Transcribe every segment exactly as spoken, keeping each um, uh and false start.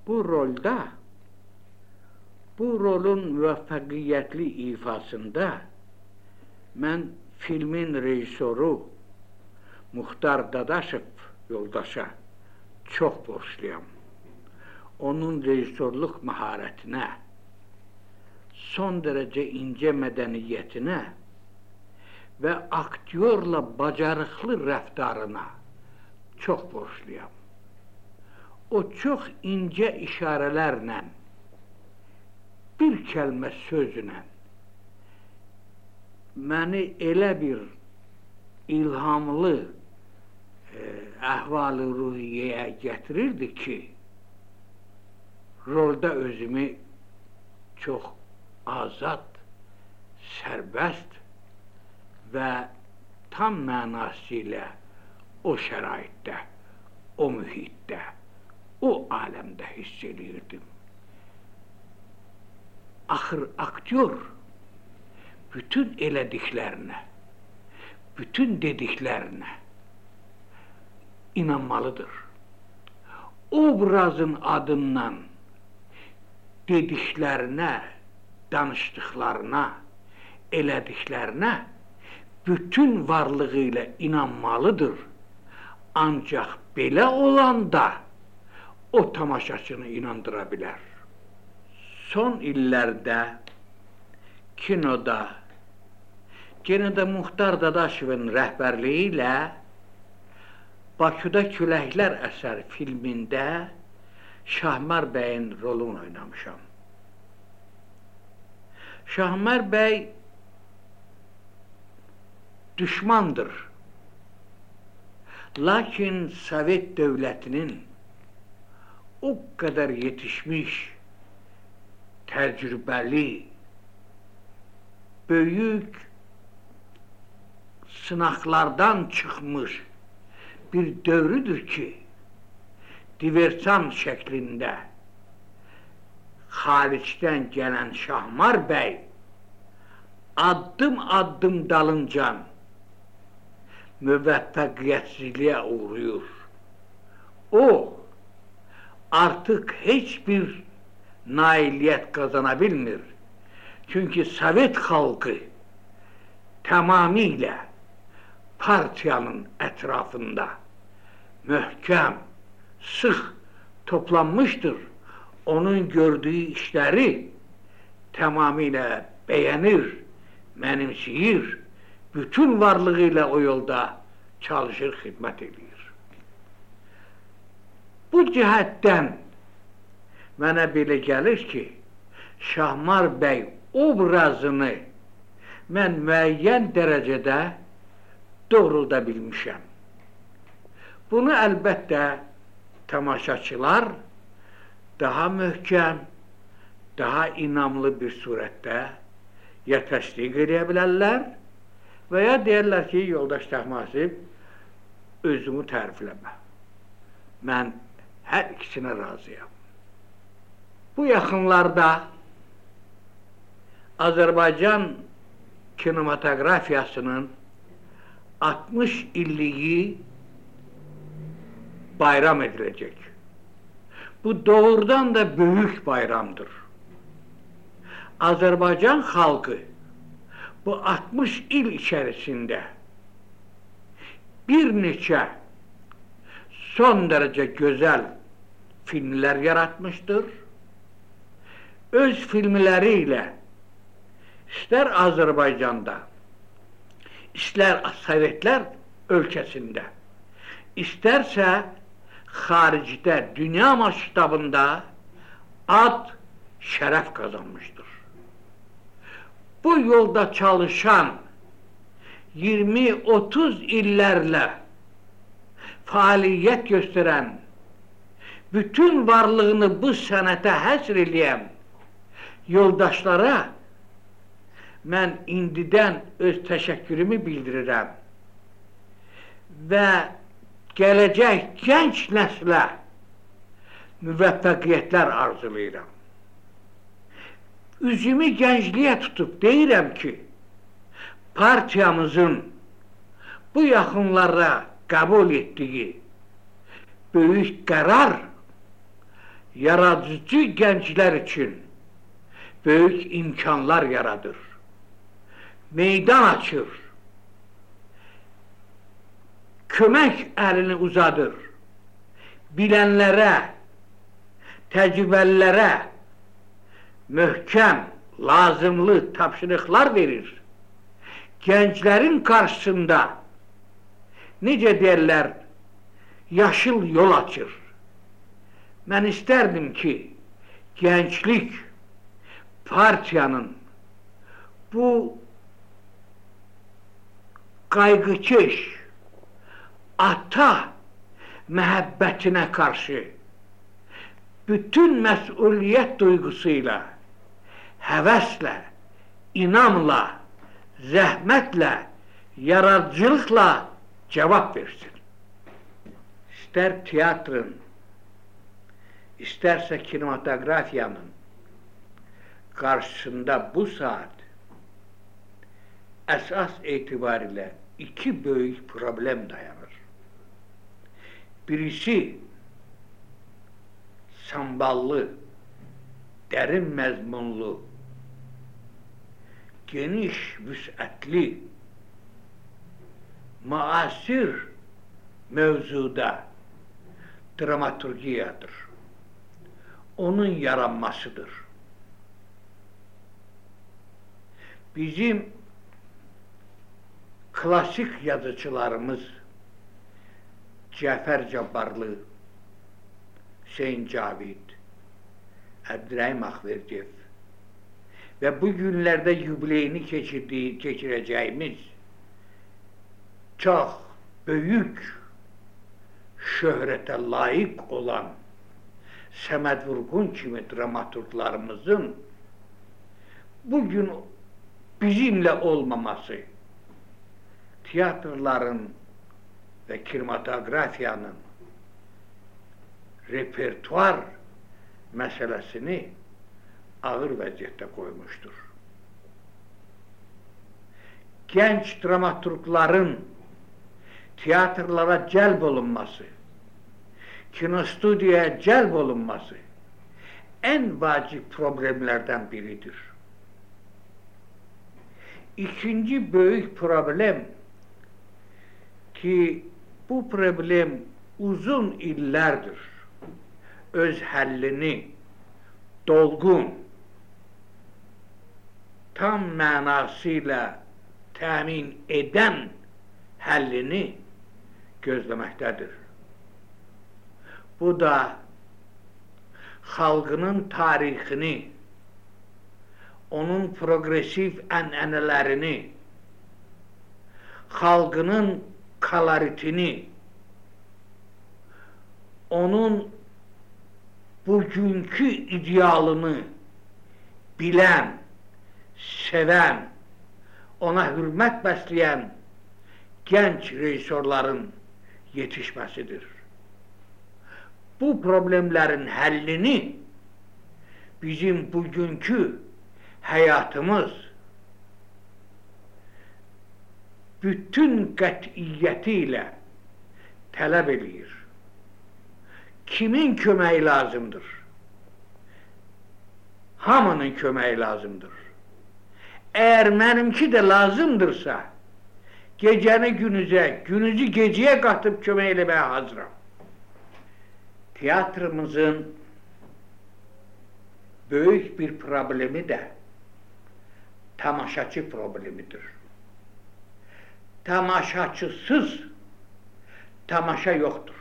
Bu rolda, bu rolun müvəffəqiyyətli ifasında mən filmin rejissoru Muxtar Dadaşov yoldaşa çox borçluyam. Onun rejissorluq məharətinə, son dərəcə incə mədəniyyətinə və aktyorla bacarıqlı rəftarına çox borçluyam. O çox incə işarələrlə, bir kəlmə sözlə məni elə bir ilhamlı e, əhval-ı ruhiyyəyə gətirirdi ki, rolda özümü çox azad, sərbəst və tam mənası ilə o şəraitdə, o mühitdə, o aləmdə hiss edirdim. Axır aktyor bütün elədiklərinə, bütün dediklərinə inanmalıdır. Obrazın adından dediklərinə, danışdıqlarına, elədiklərinə bütün varlığı ilə inanmalıdır. Ancaq belə olanda o tamaşaçını inandıra bilər. Son illərdə kinoda, yenə də Muxtar Dadaşovun rəhbərliyi ilə Bakıda Küləklər əsər filmində Şahmar bəyin rolunu oynamışam. Şahmar bəy düşmandır. Lakin Sovet dövlətinin o qədər yetişmiş, təcrübəli, böyük sınaqlardan çıxmış bir dövrüdür ki, diversan şəklində xaricdən gələn Şahmar bəy addım-addım dalıncan müvəffəqiyyətsizliyə uğrayır. O, artıq heç bir nailiyyət qazana bilmir. Çünki Sovet xalqı tamamilə partiyanın ətrafında möhkəm, sıx toplanmışdır. Onun gördüyü işləri tamamilə bəyənir, mənimsiyir, bütün varlığı ilə o yolda çalışır, xidmət edir. Bu cəhətdən mənə belə gəlir ki, Şahmar bəy obrazını mən müəyyən dərəcədə doğrulda bilmişəm. Bunu əlbəttə tamaşaçılar daha möhkəm, daha inamlı bir surətdə ya təsdiq edə bilərlər və ya deyərlər ki, yoldaş Təhmasib, özümü tərifləmə. Mən hər ikisinə razıyam. Bu yaxınlarda Azərbaycan kinematografiyasının altmış illiyi bayram ediləcək. Bu doğrudan da böyük bayramdır. Azərbaycan xalqı bu altmış il içərisində bir neçə son dərəcə gözəl filmlər yaratmışdır. Öz filmləri ilə istər Azərbaycanda, istər Sovetlər ölkəsində, istərsə xaricdə, dünya masştabında ad, şərəf qazanmışdır. Bu yolda çalışan iyirmi otuz illərlə fəaliyyət göstərən, bütün varlığını bu sənətə həsr eləyən yoldaşlara mən indidən öz təşəkkürümü bildirirəm və gələcək gənc nəslə müvəffəqiyyətlər arzulayıram. Üzümü gəncliyə tutub deyirəm ki, partiyamızın bu yaxınlara qəbul etdiyi böyük qərar yaradıcı gənclər üçün böyük imkanlar yaradır, meydan açır, kömək əlini uzadır, bilənlərə, təcrübəlilərə möhkəm, lazımlı tapşırıqlar verir. Gənclərin qarşısında, necə deyərlər, yaşıl yol açır. Mən istərdim ki, gənclik partiyanın bu qayğıkeş, ata məhəbbətinə qarşı bütün məsuliyyət duyğusuyla, həvəslə, inamla, zəhmətlə, yaradıcılıqla cavab versin. İstər teatrın, istərsə kinematografiyanın qarşısında bu saat əsas etibarilə iki böyük problem dayanır. Birisi samballı, dərin məzmunlu, geniş, vüsətli, müasir mövzuda dramaturgiyadır. Onun yaranmasıdır. Bizim klasik yazıcılarımız Cəfər Cabbarlı, Hüseyin Cavid, Əbdürrəhim Axverdiyev və bu günlərdə yubileyini keçirdiyi, keçirəcəyimiz çox böyük şöhrətə layiq olan Səməd Vurğun kimi dramaturglarımızın bugün bizimlə olmaması, teatrların və kinematografiyanın repertuar məsələsini ağır vəziyyətdə qoymuşdur. Gənc dramaturgların teatrlara cəlb olunması, kinostudiyaya cəlb olunması ən vacib problemlərdən biridir. İkinci böyük problem ki, bu problem uzun illərdir öz həllini dolğun, tam mənasıyla təmin edən həllini gözləməkdədir. Bu da xalqının tarixini, onun progresiv ənənələrini, xalqının koloritini, onun bugünkü idealını bilən, sevən, ona hürmət bəsləyən gənc rejissorların yetişməsidir. Bu problemlərin həllini bizim bugünkü həyatımız bütün qətiyyəti ilə tələb edir. Kimin köməyi lazımdır? Hamının köməyi lazımdır. Əgər mənimki də lazımdırsa, gecəni günüzə, günüzü gecəyə qatıb kömək eləməyə hazıram. Teatrımızın böyük bir problemi də tamaşaçı problemidir. Tamaşaçısız tamaşa yoxdur.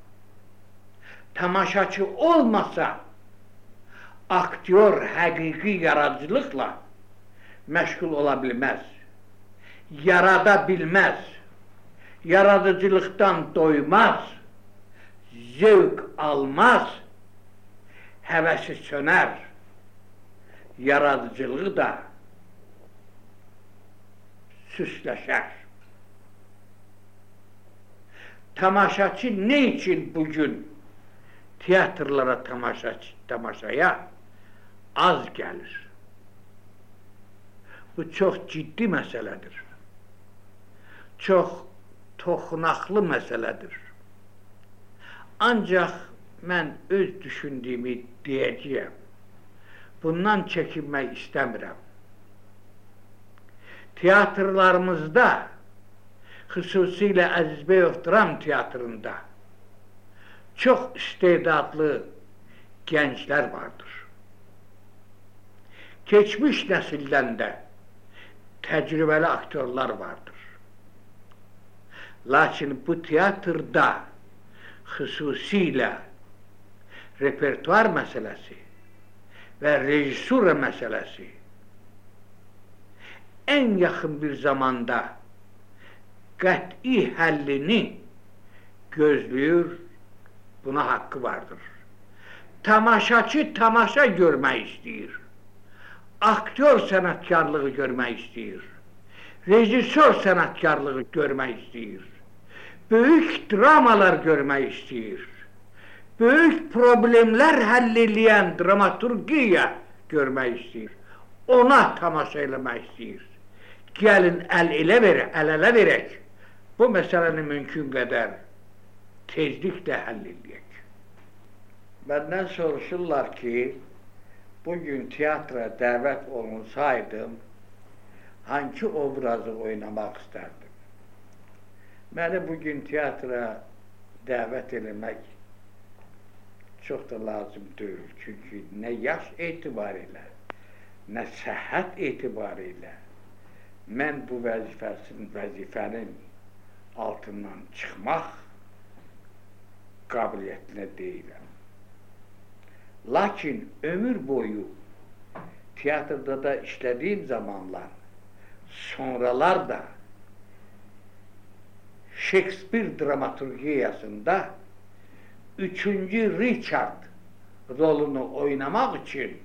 Tamaşaçı olmasa, aktyor həqiqi yaradıcılıqla məşğul ola bilməz, yarada bilməz, yaradıcılıqdan doymaz, zevk almaz, həvəsi sönər, yaradıcılığı da süsləşər. Tamaşaçı ne için bugün teatrlara tamaşa, tamaşaya az gelir? Bu çok ciddi məsələdir. Çox toxunaqlı məsələdir. Ancaq mən öz düşündüyümü deyəcəyəm. Bundan çəkinmək istəmirəm. Teatrlarımızda, xüsusilə Əzizbəyov Dram Teatrında çox istedadlı gənclər vardır. Keçmiş nəsildən də təcrübəli aktyorlar vardır. Lakin bu teatrda xüsusilə repertuar məsələsi və rejissura məsələsi ən yaxın bir zamanda qəti həllini gözləyir, buna haqqı vardır. Tamaşaçı tamaşa görmək istəyir. Aktyor sənətkarlığı görmək istəyir. Rejissor sənətkarlığı görmək istəyir. Böyük dramalar görmək istəyir. Böyük problemlər həll edən dramaturgiya görmək istəyir. Ona tamaşa eləmək istəyir. Gəlin əl elə verək, əl ələ verək. Bu məsələni mümkün qədər tezliklə həll edək. Məndən soruşurlar ki, bugün teatra dəvət olunsaydım, hangi obrazı oynamaq istərdim? Məni bugün teatra dəvət eləmək çox da lazım deyil. Çünki nə yaş etibarilə, nə səhhət etibarilə mən bu vəzifəsin, vəzifənin altından çıxmaq qabiliyyətinə deyiləm. Lakin ömür boyu teatrda da işlədiyim zamanlar, sonralar da Shakespeare dramaturgiyasında üçüncü Richard rolunu oynamaq üçün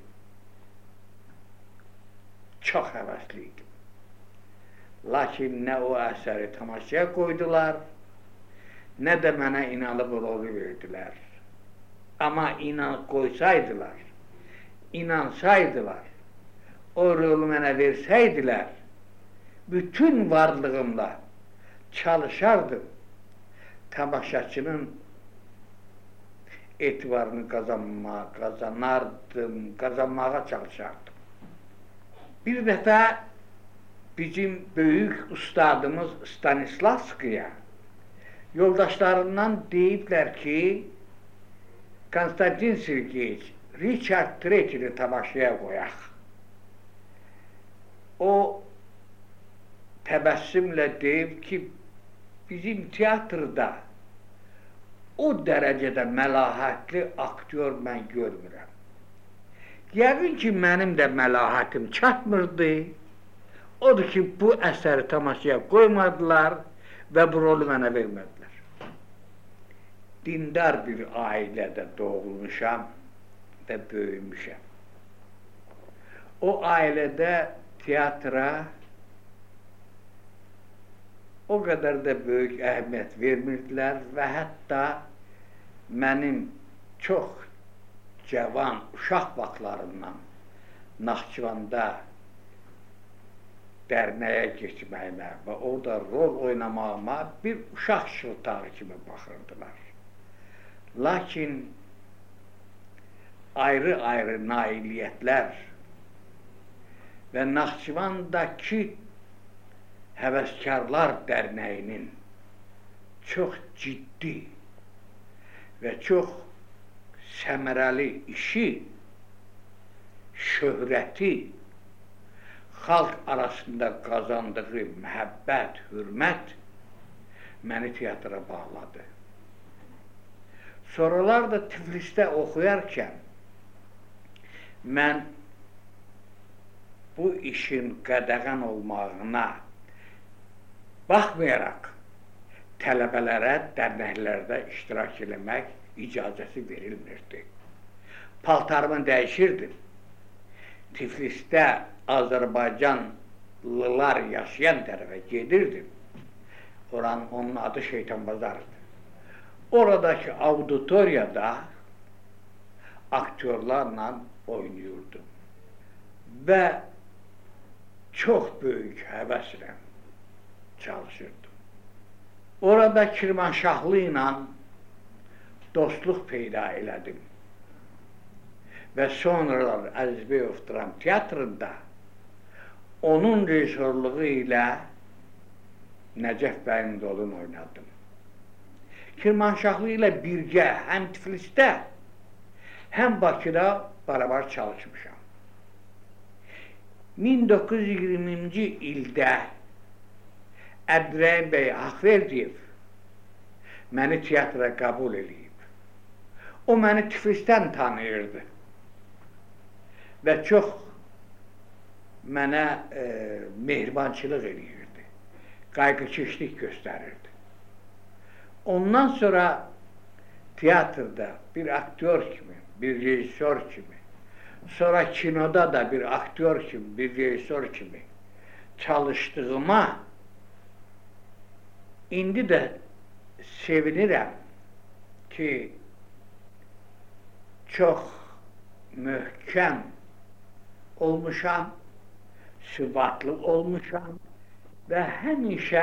çox həvəsliydim. Lakin nə o əsəri tamaşaya qoydular, nə də mənə inanıb rolu verdilər. Amma inan qoysaydılar, inansaydılar, o rolu mənə versəydilər, bütün varlığımla çalışardım, tamaşaçının etibarını qazanmağa, qazanardım, qazanmağa çalışardım. Bir dəfə bizim böyük ustadımız Stanislavskiyə yoldaşlarından deyiblər ki, Konstantin Sergeyeviç, Richard Treçini tamaşaya qoyaq. O təbəssümlə deyib ki, bizim teatrda o dərəcədə məlahətli aktyor mən görmürəm. Yəqin ki, mənim də məlahətim çatmırdı. Odur ki, bu əsəri tamaşaya qoymadılar və bu rolu mənə vermədilər. Dindar bir ailədə doğulmuşam və böyümüşəm. O ailədə teatra o qədər də böyük əhəmiyyət vermirdilər və hətta mənim çox cavan uşaq vaxtlarından Naxçıvanda dərnəyə keçməyimə və orada rol oynamağıma bir uşaq şıltağı kimi baxırdılar. Lakin ayrı-ayrı nailiyyətlər və Naxçıvandakı Həvəskarlar Dərnəyinin çox ciddi və çox səmərəli işi, şöhrəti, xalq arasında qazandığı məhəbbət, hürmət məni teatra bağladı. Sonralar da Tiflisdə oxuyarkən mən bu işin qədəğən olmağına baxmayaraq tələbələrə dərnəklərdə iştirak eləmək icazəsi verilmirdi. Paltarımı dəyişirdim. Tiflisdə Azərbaycanlılar yaşayan tərəfə gedirdim. Oranın onun adı Şeytan Bazarıdır. Oradakı auditoriyada aktyorlarla oynuyordum. Və çox böyük həvəslə çalışırdım. Orada Kirmanşahlı ilə dostluq peyda elədim. Və sonralar Əzizbəyov Dram Teatrında onun rejissorluğu ilə Nəcəf bəyin rolunu oynadım. Kirmanşahlı ilə birgə həm Tiflisdə, həm Bakıda barabar çalışmışam. min doqquz yüz iyirminci ildə Əbdürrəhim bəy Haqverdiyev məni teatra qəbul edib. O məni Tiflisdən tanıyırdı və çox mənə e, mehribançılıq edirdi, qayğıkeşlik göstərirdi. Ondan sonra teatrda bir aktyor kimi, bir rejissor kimi, sonra kinoda da bir aktyor kimi, bir rejissor kimi çalıştığıma indi də sevinirəm ki, çox möhkəm olmuşam, sübatlı olmuşam və həmişə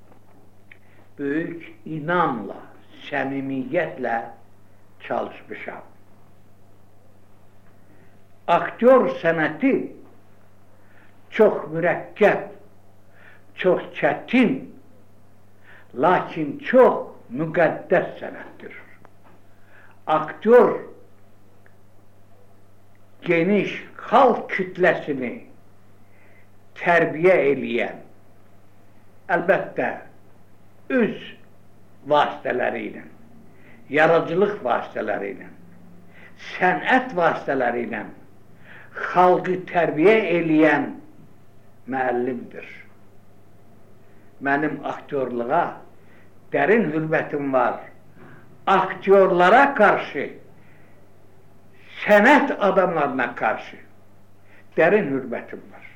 böyük inamla, səmimiyyətlə çalışmışam. Aktyor sənəti çox mürəkkəb, çox çətin, lakin çox müqəddəs sənətdir. Aktyor geniş xalq kütləsini tərbiyə eləyən, əlbəttə, öz vasitələri ilə, yaradıcılıq vasitələri ilə, sənət vasitələri ilə xalqı tərbiyə eləyən müəllimdir. Mənim aktyorluğa dərin hürmətim var. Aktyorlara qarşı, sənət adamlarına qarşı dərin hürmətim var.